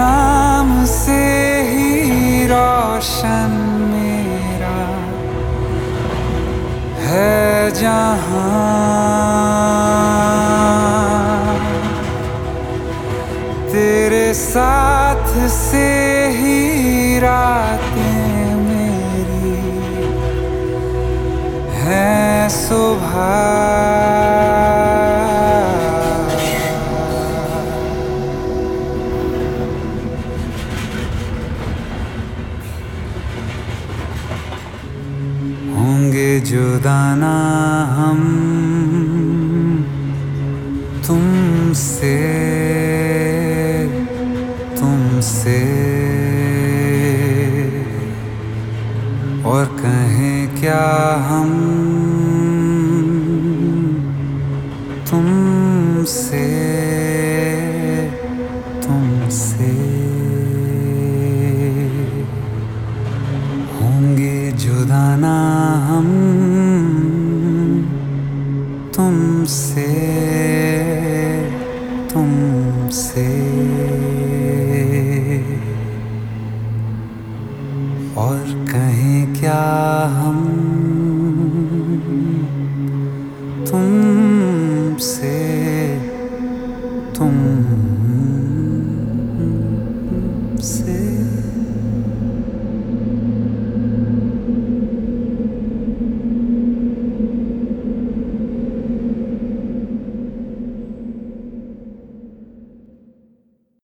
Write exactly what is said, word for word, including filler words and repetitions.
नाम से ही रोशन मेरा है जहां। तेरे साथ से ही रातें मेरी हैं सुबह। होंगे जुदा ना हम तुमसे, तुमसे, और कहें क्या हम तुमसे, तुमसे। होंगे जुदा ना हम तुमसे, तुमसे, और कहें क्या हम तुमसे, तुमसे।